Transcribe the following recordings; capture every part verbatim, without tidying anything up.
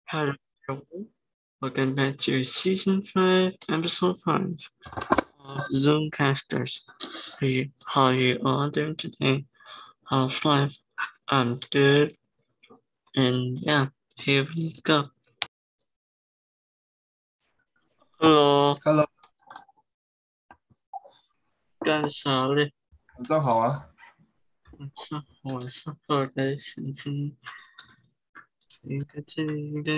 Hello, welcome back to season five, episode five of Zoomcasters. How you, how you all doing today? How's life? I'm good, and yeah, here we go. Hello， Hello， 干啥嘞？ 晚上好啊！ 晚上晚上好开心情，一个接一个，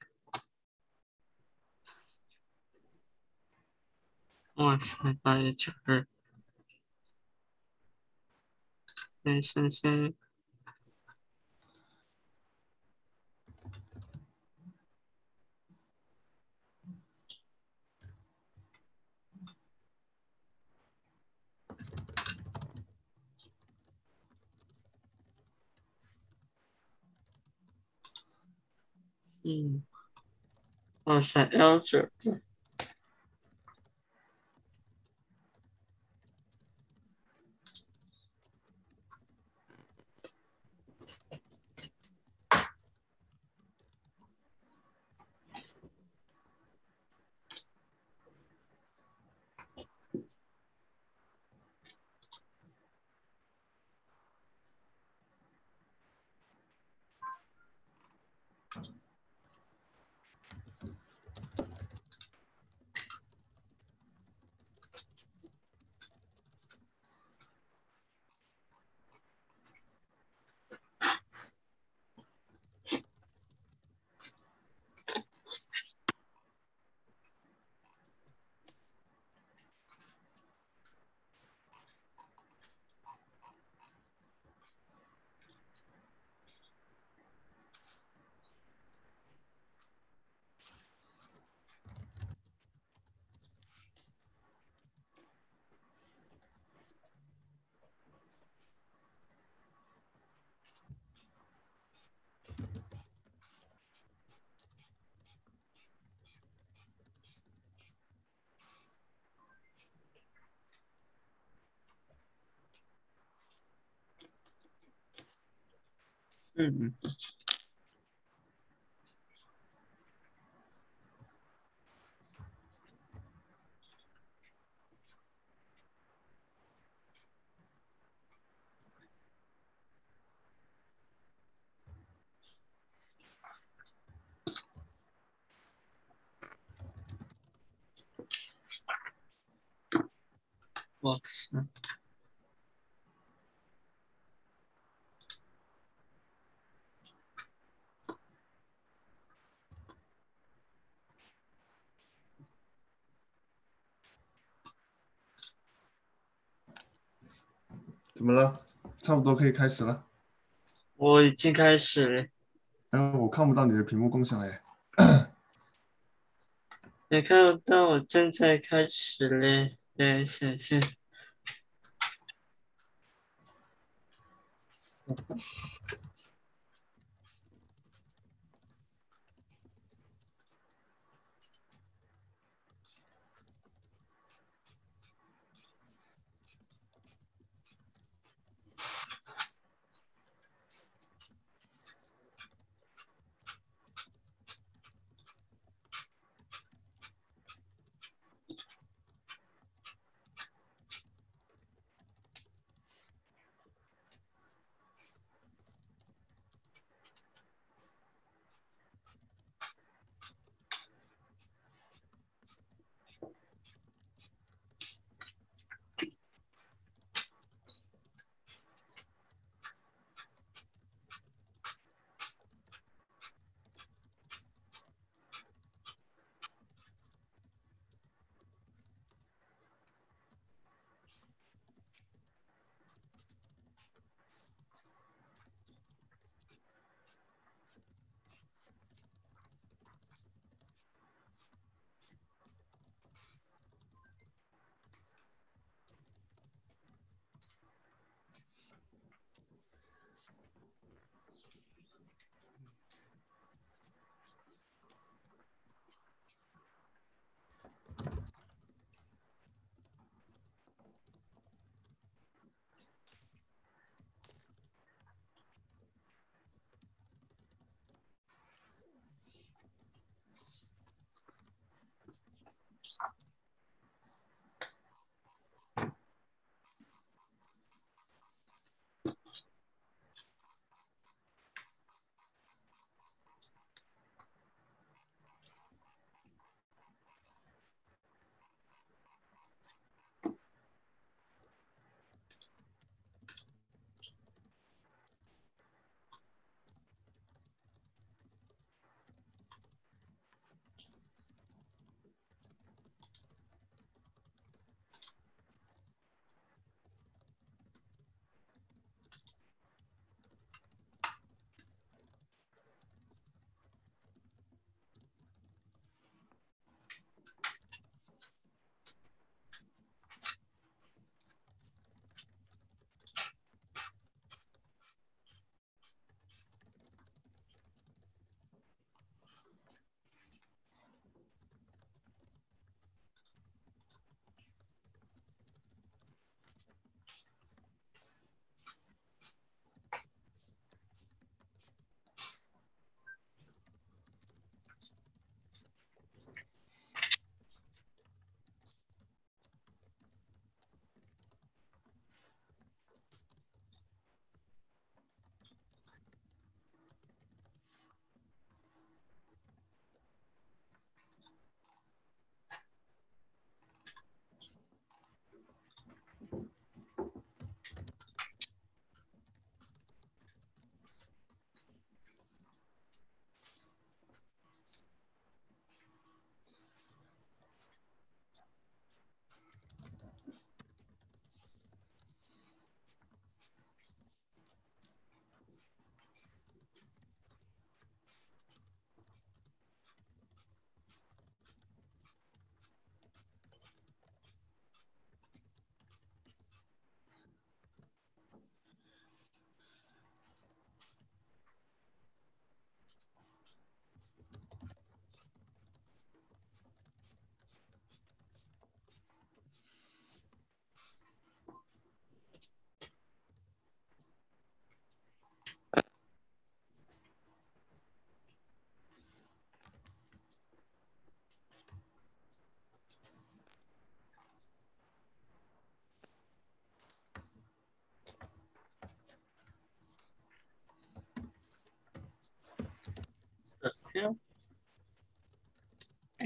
哇塞，八月九日，没星星，嗯，哇塞，L 九。嗯，哇塞， 怎么了？差不多可以开始了。 我已经开始了。 哎，我看不到你的屏幕共享哎。 你看得到我正在开始嘞，等一下先。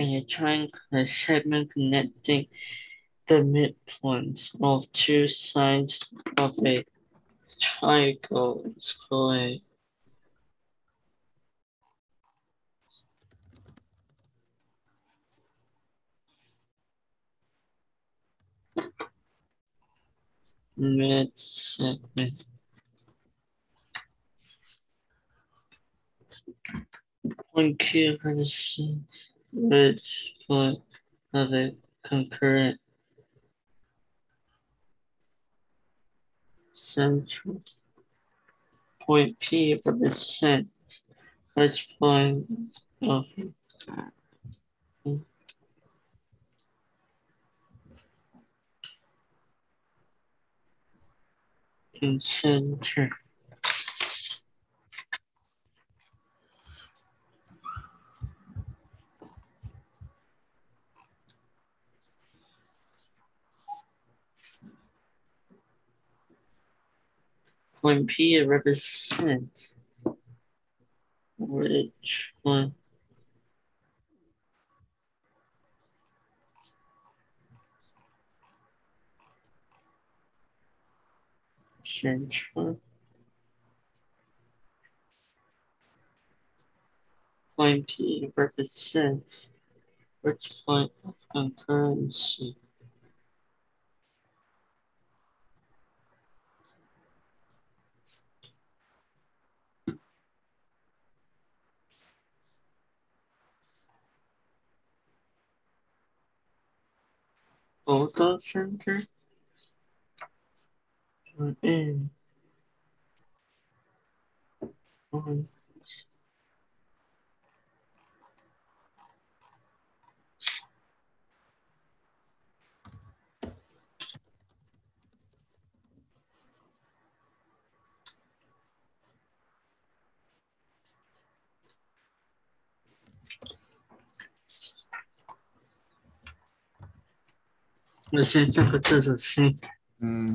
and a triangle has a segment connecting the midpoints of two sides of a triangle is called a mid-segment. Point Q represents which point of a concurrent central. Point P represents which point of in center. Point P represents which one central. Point P represents which point of concurrency photo center or in on我先上个厕所先。 嗯。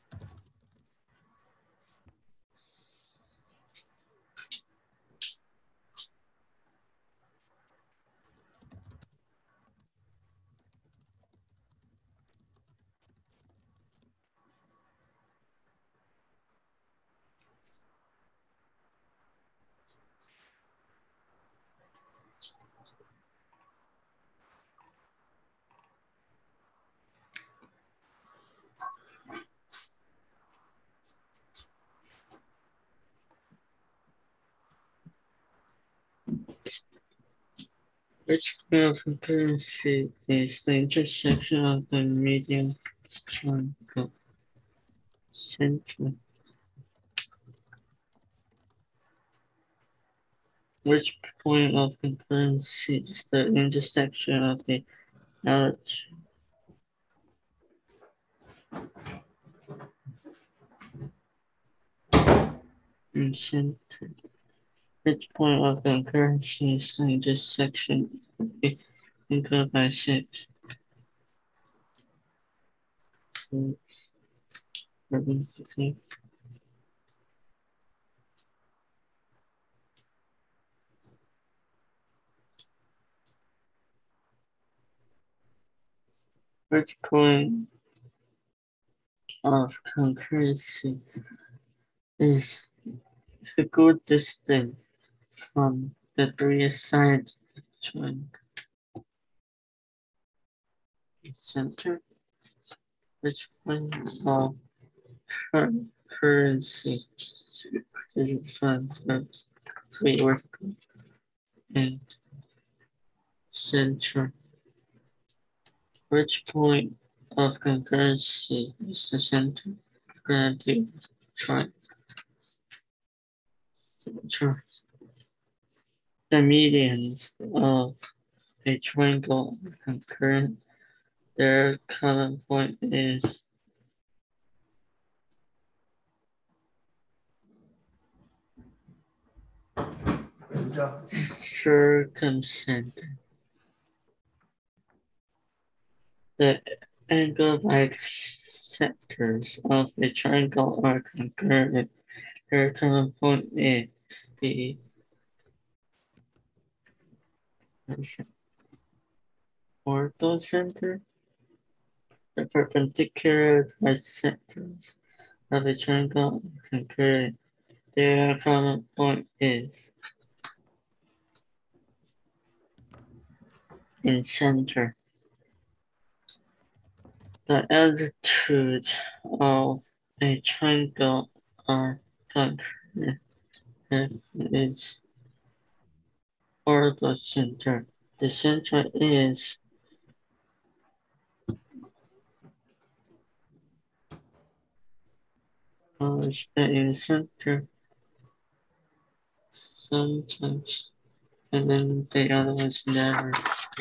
Which point of concurrency is the intersection of the median triangle center? Which point of concurrency is the intersection of the outer and center? Which point of concurrency is the intersection of the anchor bisect? Which point of concurrency is a good distance from the three sides triangle center? Which point of concurrency is from the three vertical and center? Which point of concurrency is the center? Granted, try. Center. The medians of a triangle are concurrent. Their common point is circumcenter. The angle bisectors of a triangle are concurrent. Their common point is the orthocenter. The perpendicular bisectors of a triangle can create. Their common point is in center. The altitude of a triangle are calculated if it's orthocenter. The center is uh, stay in center sometimes, and then the other one's never.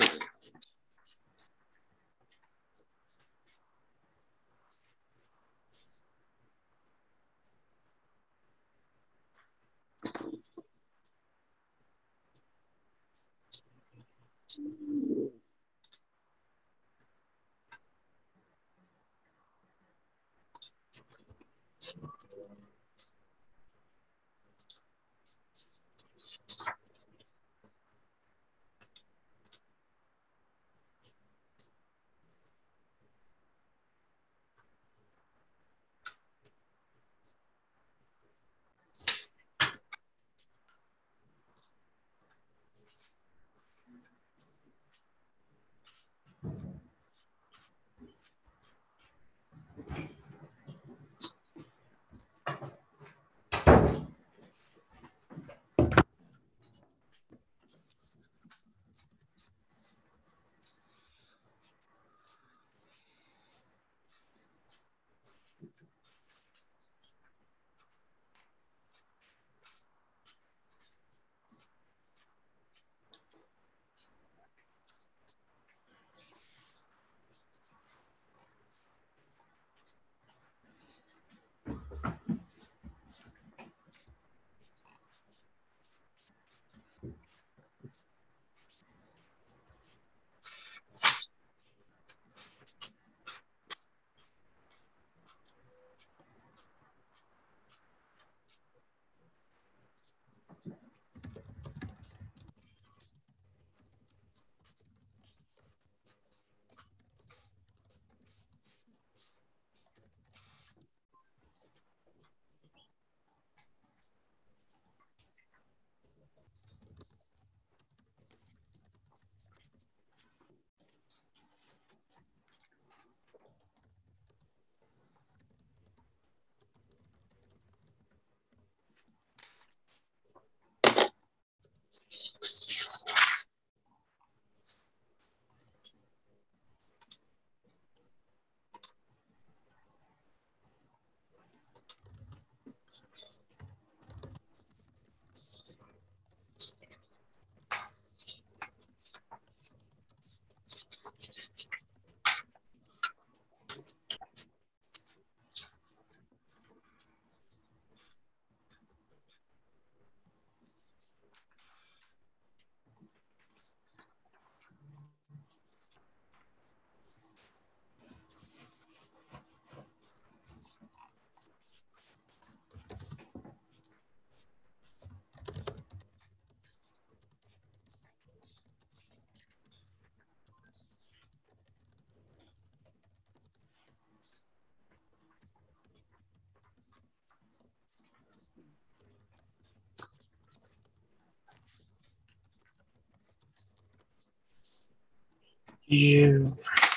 You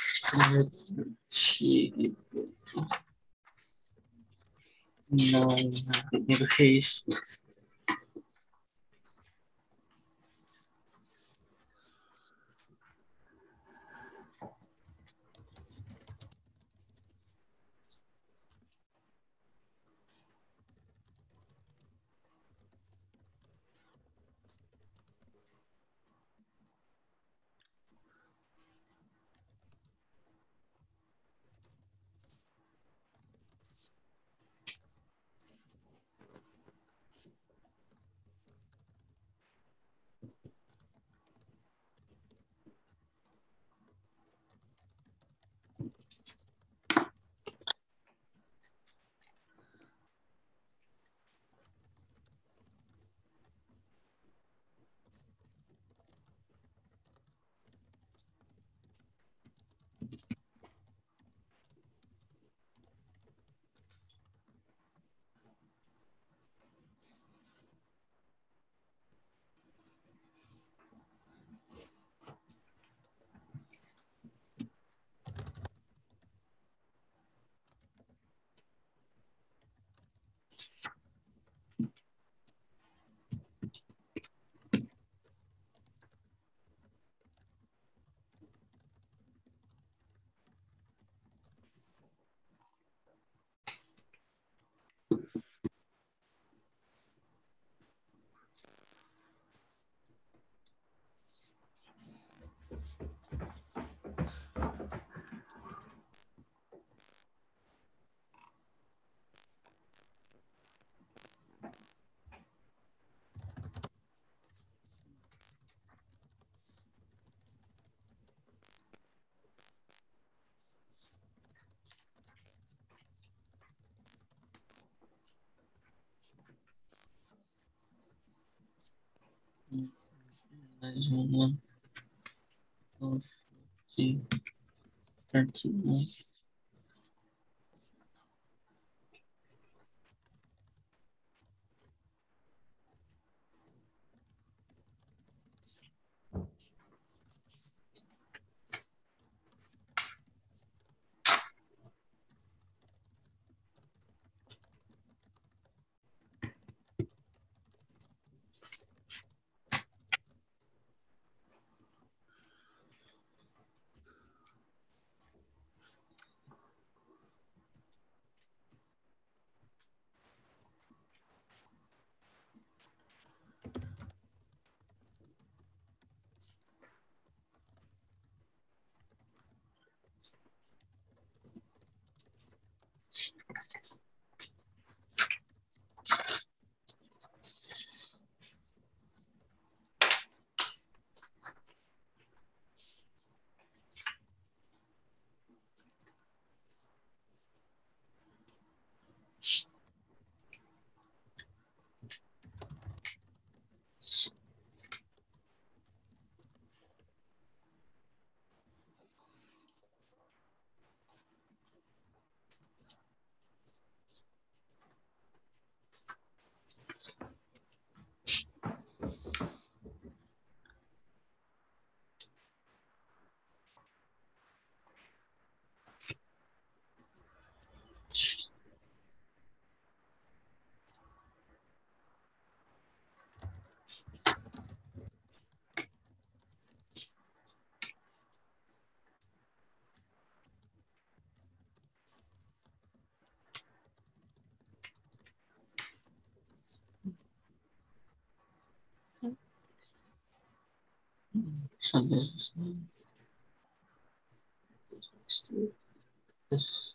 achieve nine negotiations. one of G thirty-one. So this is this.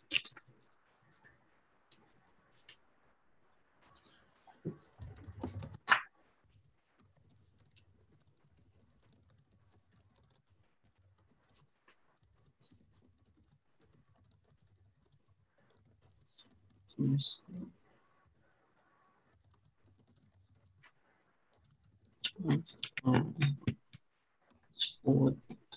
This um, forward.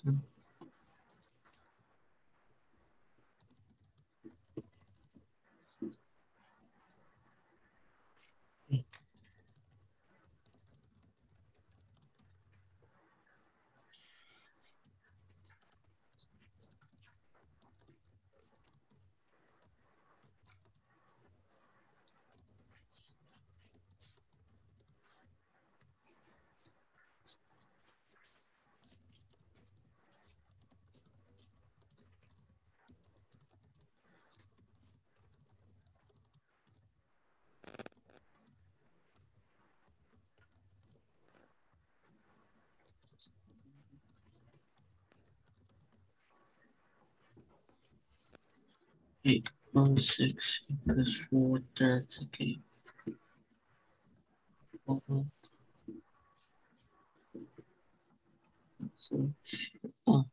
Eight one six equals four thirds. Okay. Uh-huh. So, oh.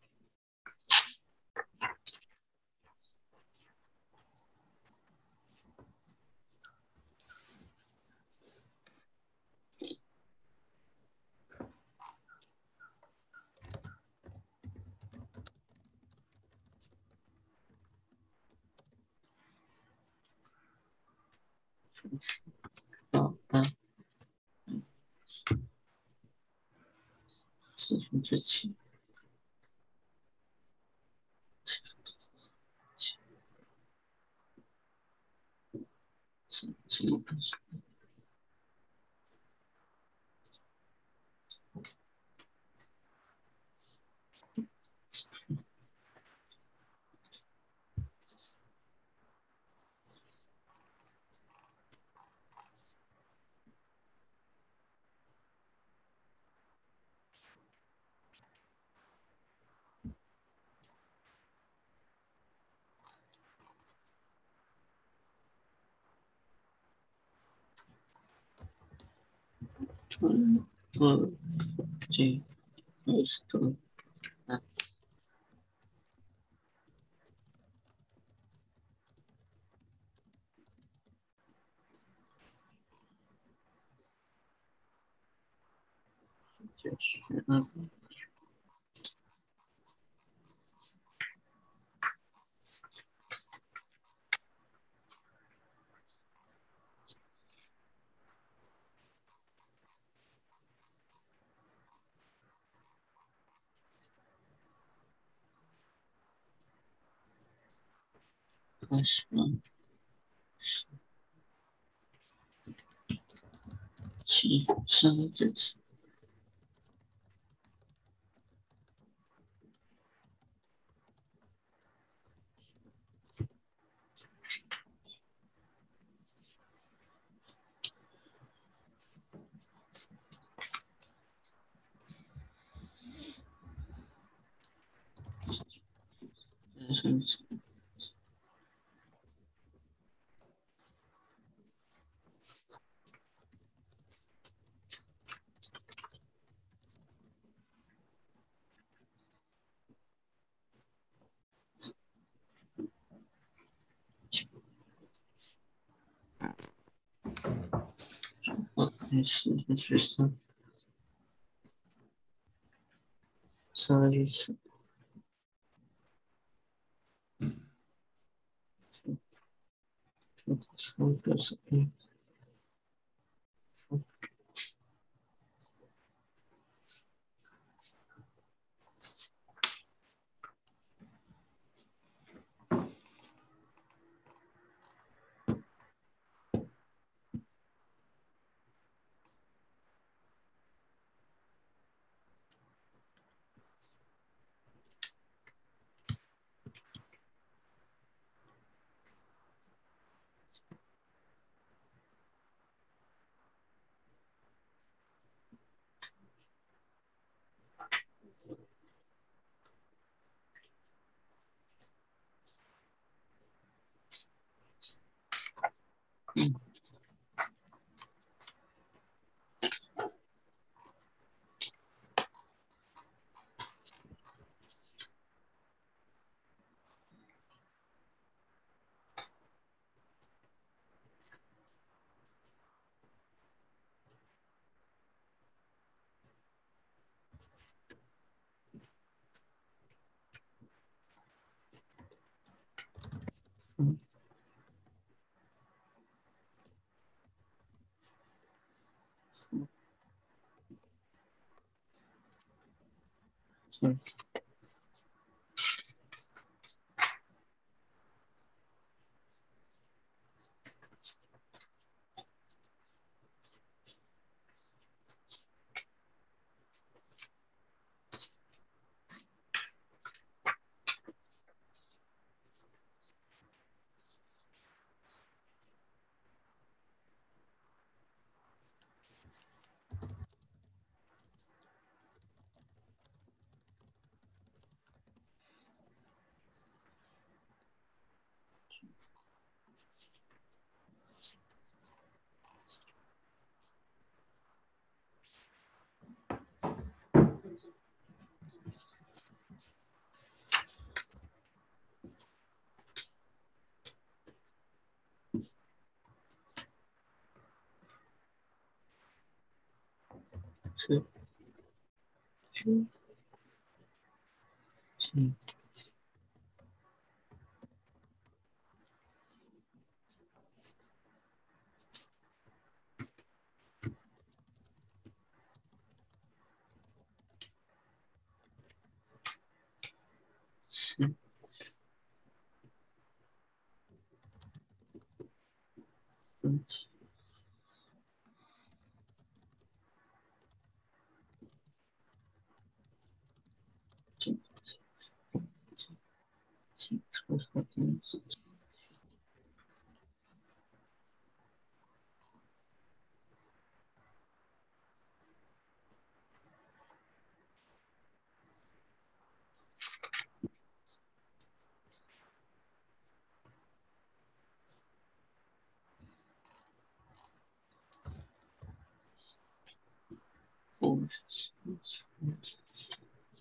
It's not that.四分之七。是是一分数。 One, four, G, esto, ah,就是啊，二十万，七，三这次，三次，我开始十三，三十四，三个是一，嗯，嗯，嗯，是，是，是，是，嗯，这，这，这，这，这， four, six, four, six.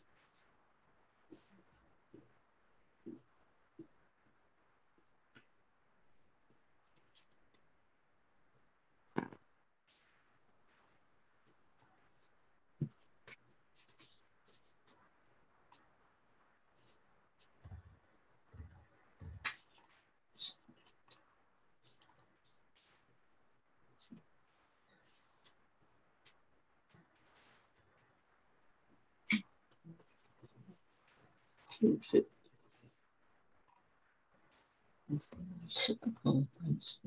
Two, six. Typical things.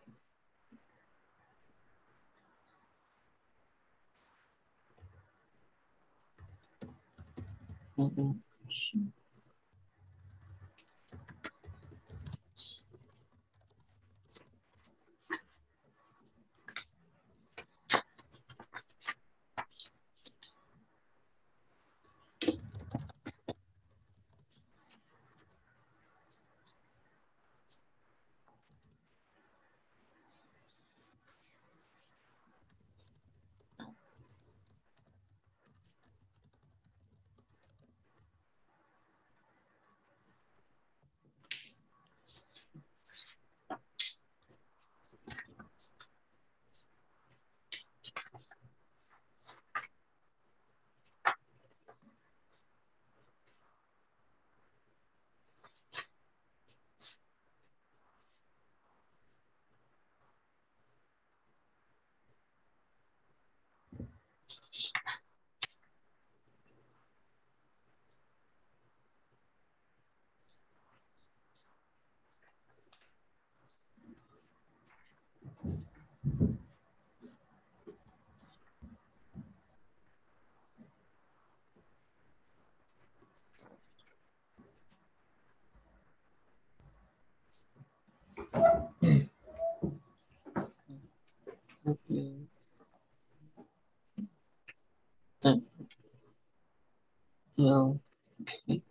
Okay. Then, yeah, okay.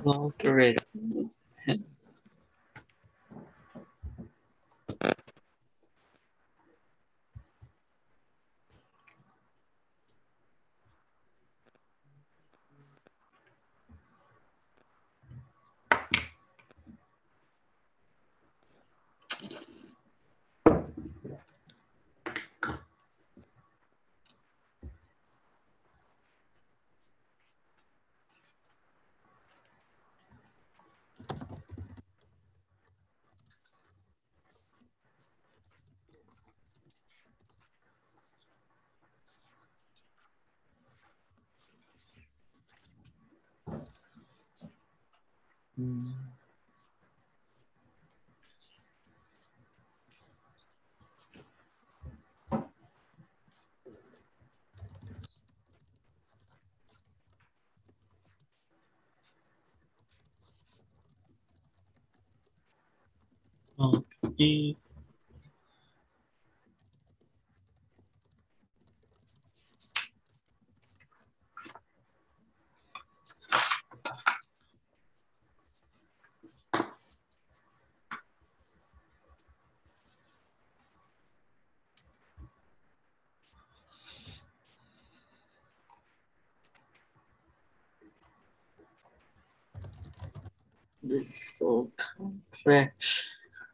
logarithm. Mm. Log E. This is so complex.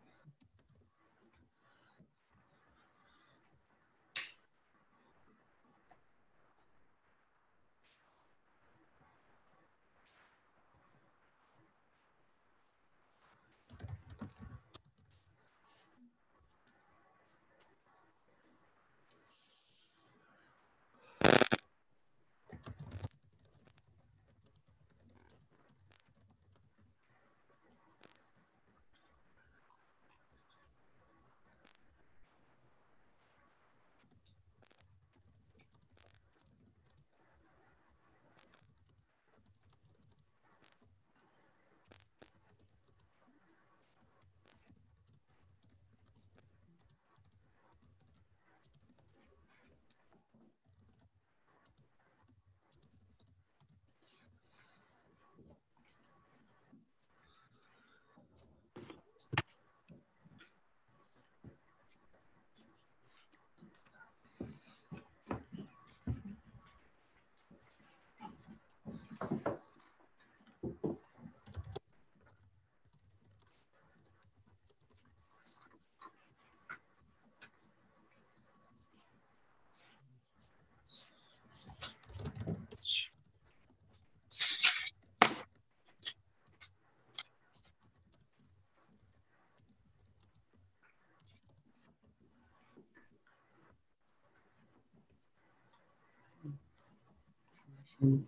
Mm.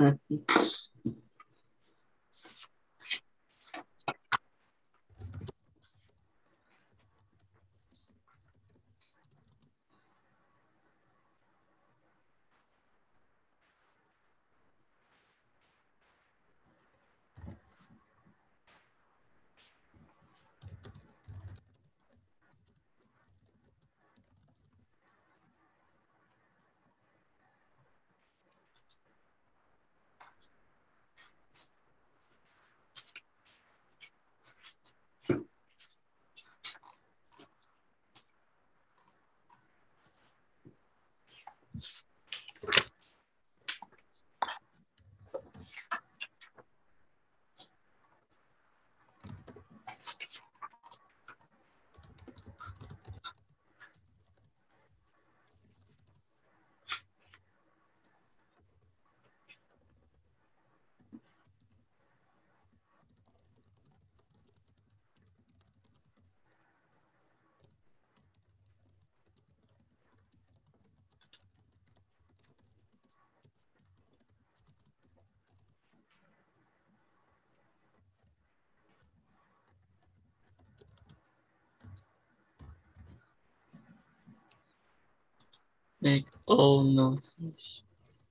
Make all notice.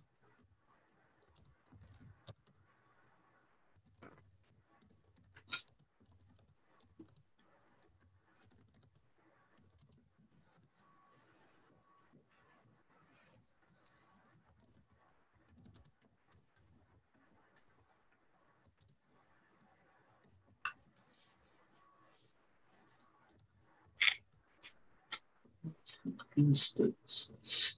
Instance.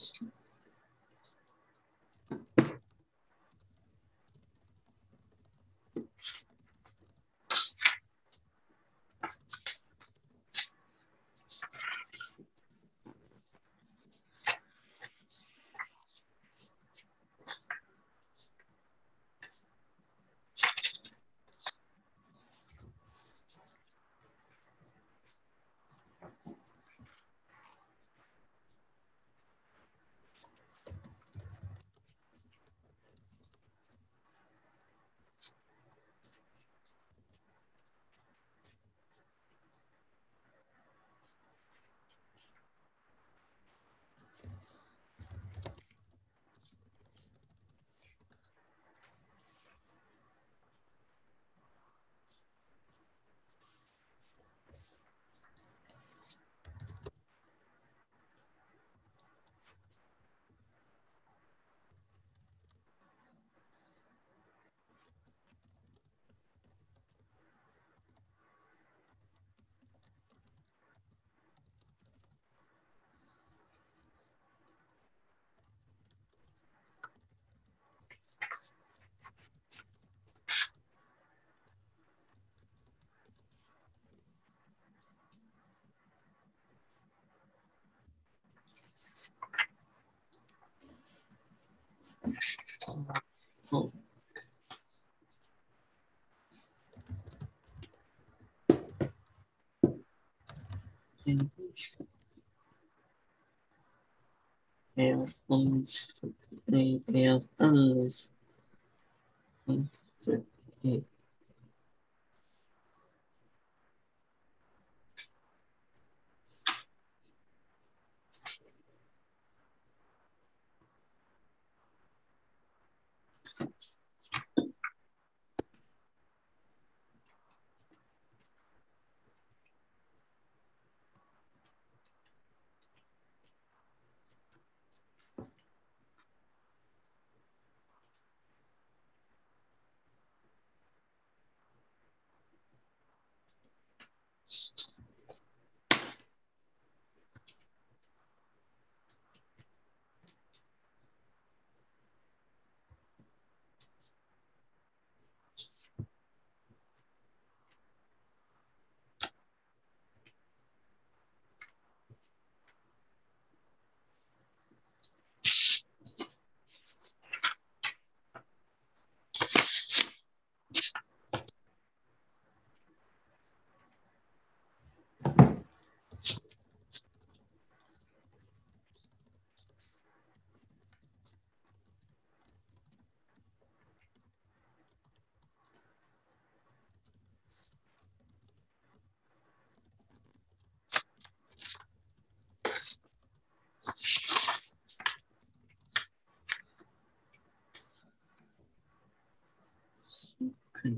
Oh. English. Chaos unleashed. Chaos unleashed. Unleashed. 嗯。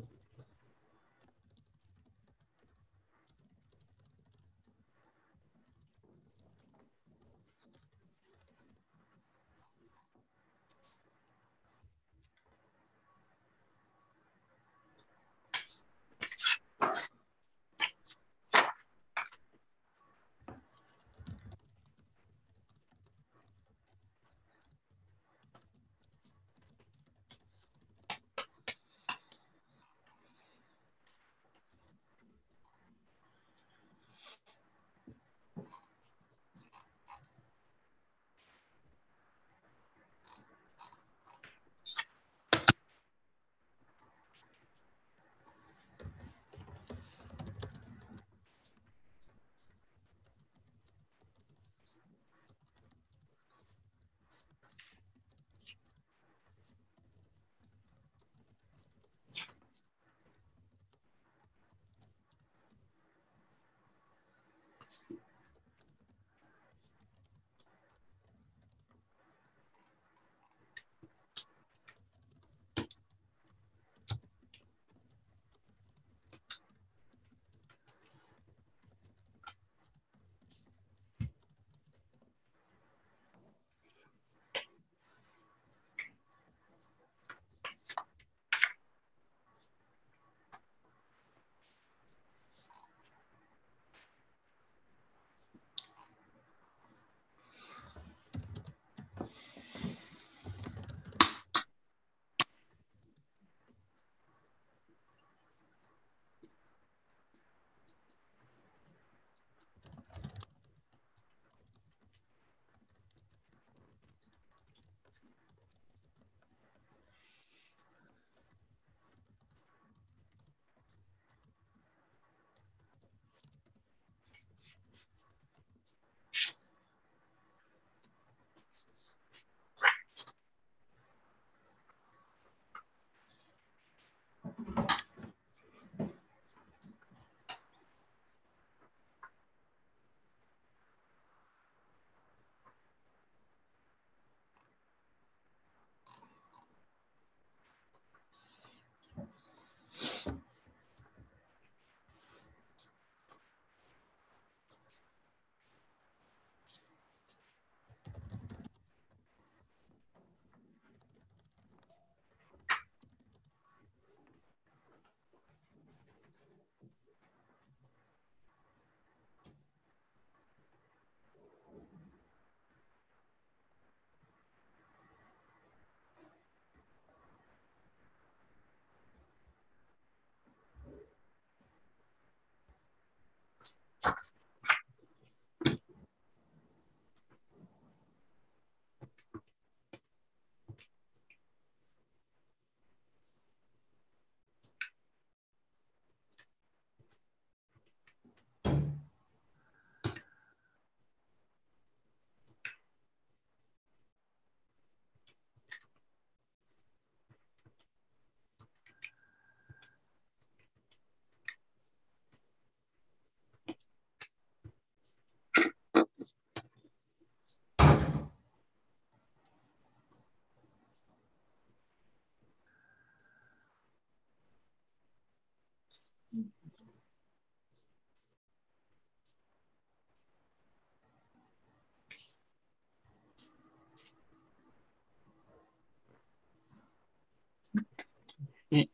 嗯。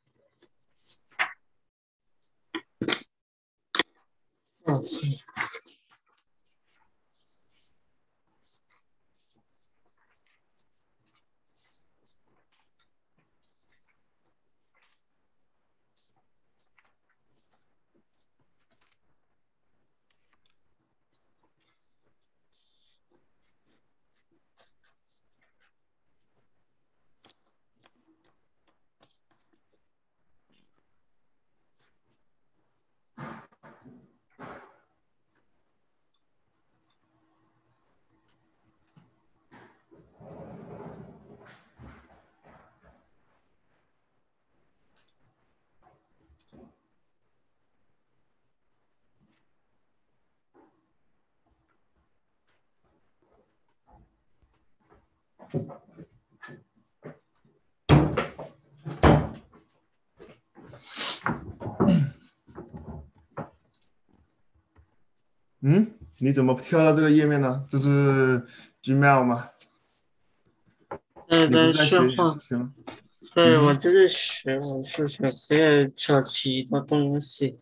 嗯，是。 你怎么跳到这个页面呢？这是 Gmail 吗？ 现在在你不是在学你的数说话， 学吗？ 对，我嗯哼。 就是学我数学，不要找其他东西。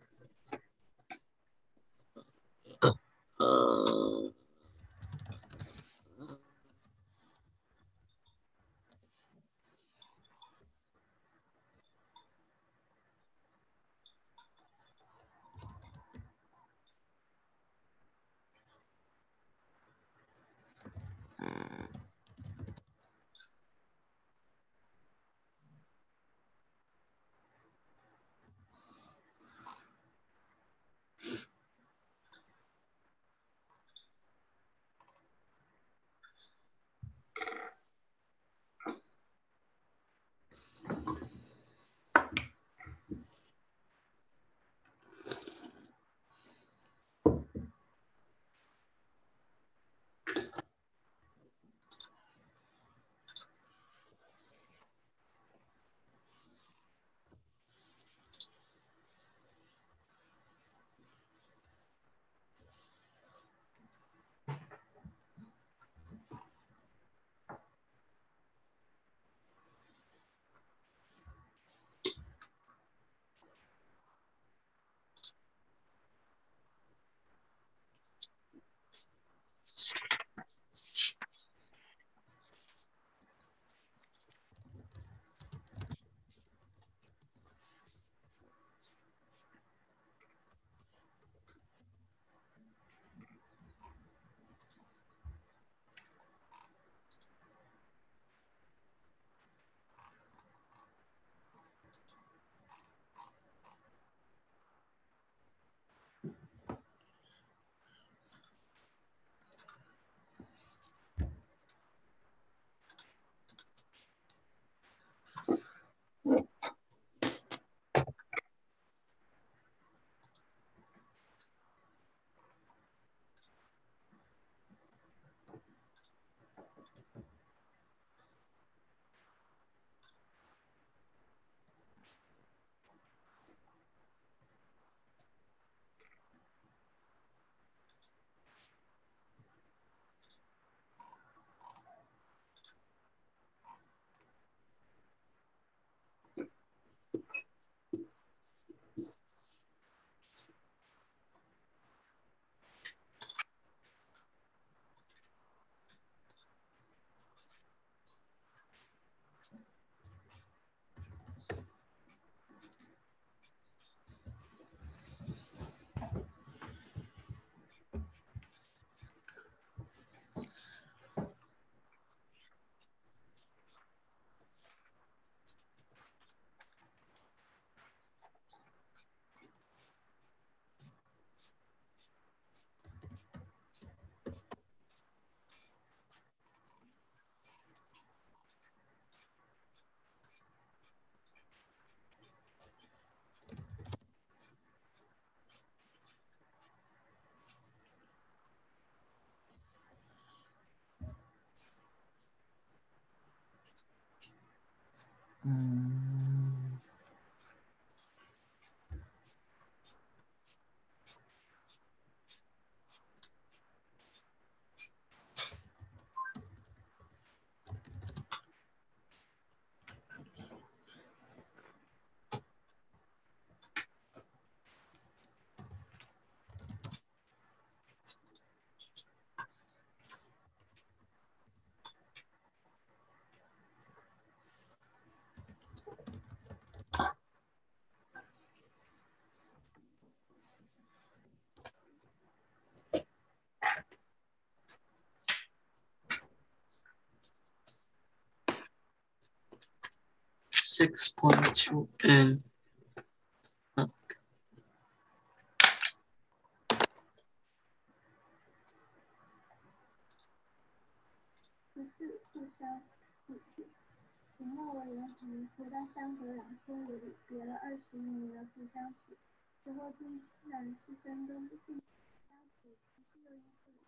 呃， 嗯。 six point two and 十四互相抵制。秦末为人臣，回到相隔两千里，别了二十年的互相许，之后竟然牺牲都不尽相许，其实又因不理。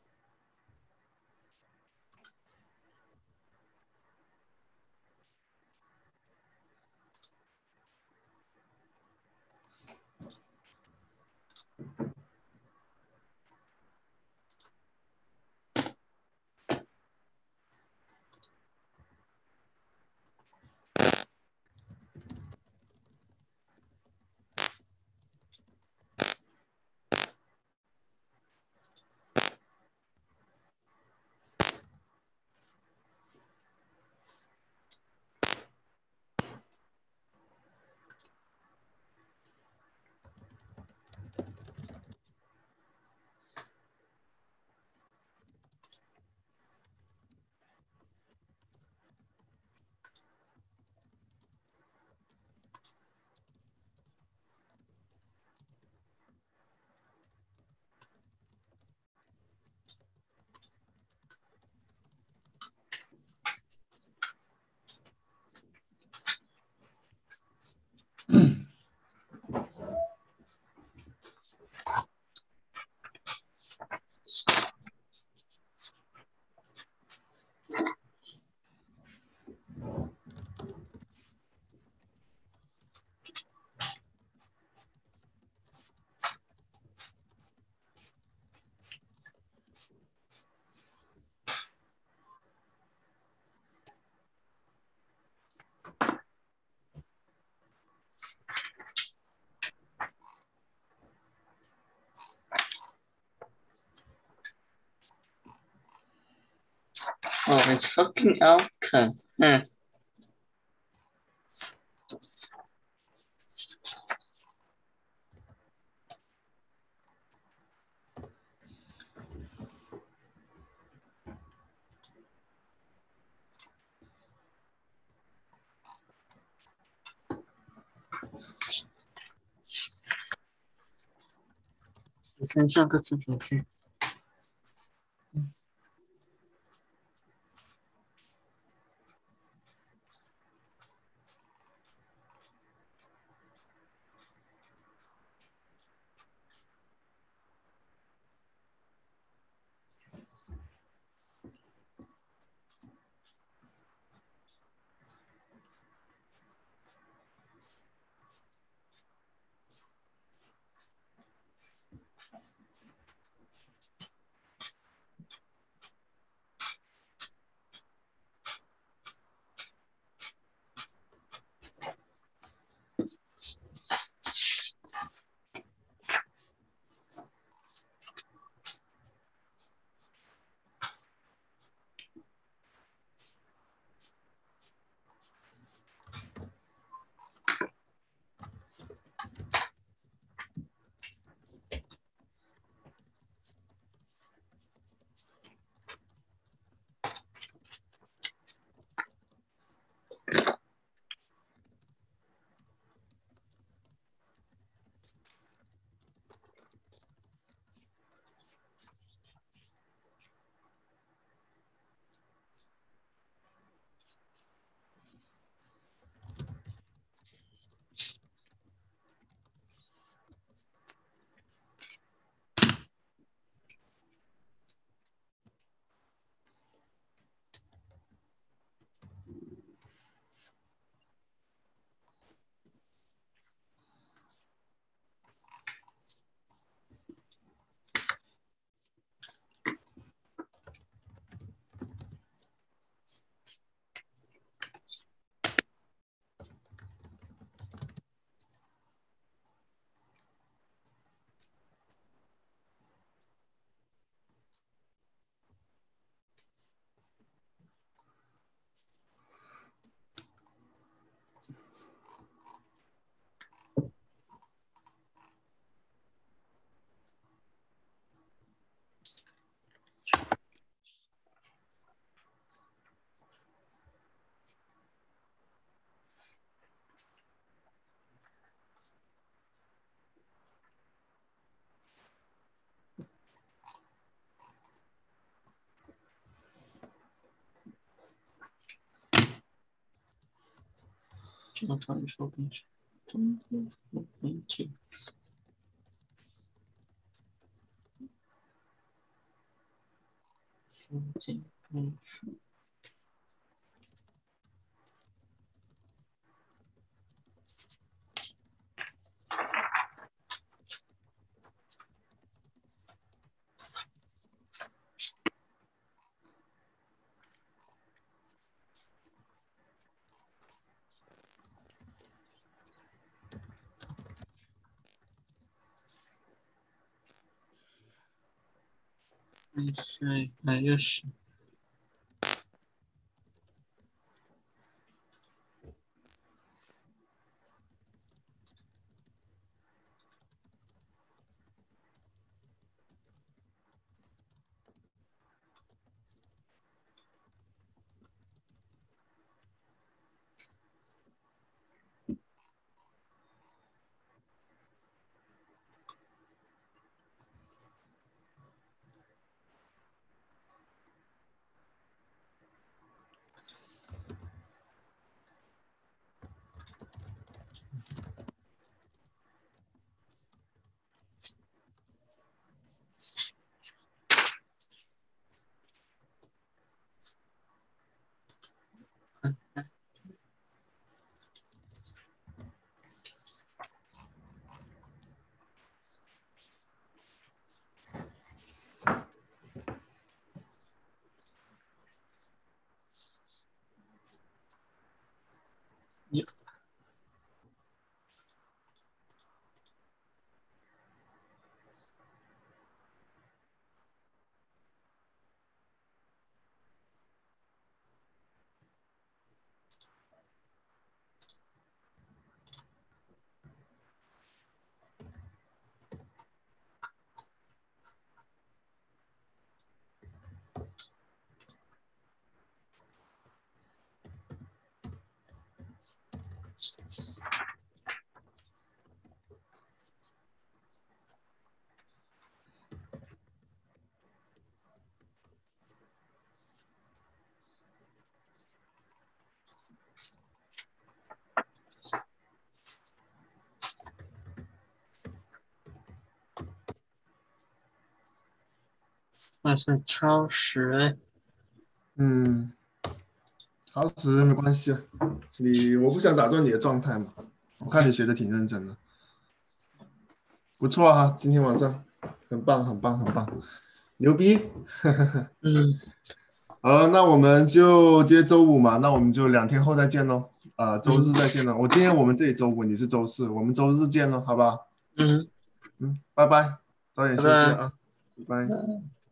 Oh, it's fucking outcome. Huh.你先上个厕所去。这样放一说进去，中间放进去。中间放水。水还有水。Yep. 那是超时哎。 嗯，超时没关系啊，你我不想打断你的状态嘛，我看你学的挺认真的，不错哈，今天晚上很棒很棒很棒，牛逼！ 嗯， 好了，那我们就今天周五嘛，那我们就两天后再见喽。啊、周日再见喽。我今天我们这里周五，你是周四，我们周日见喽，好吧？ 嗯， 嗯，拜拜，早点拜拜。 休息啊，拜拜。 嗯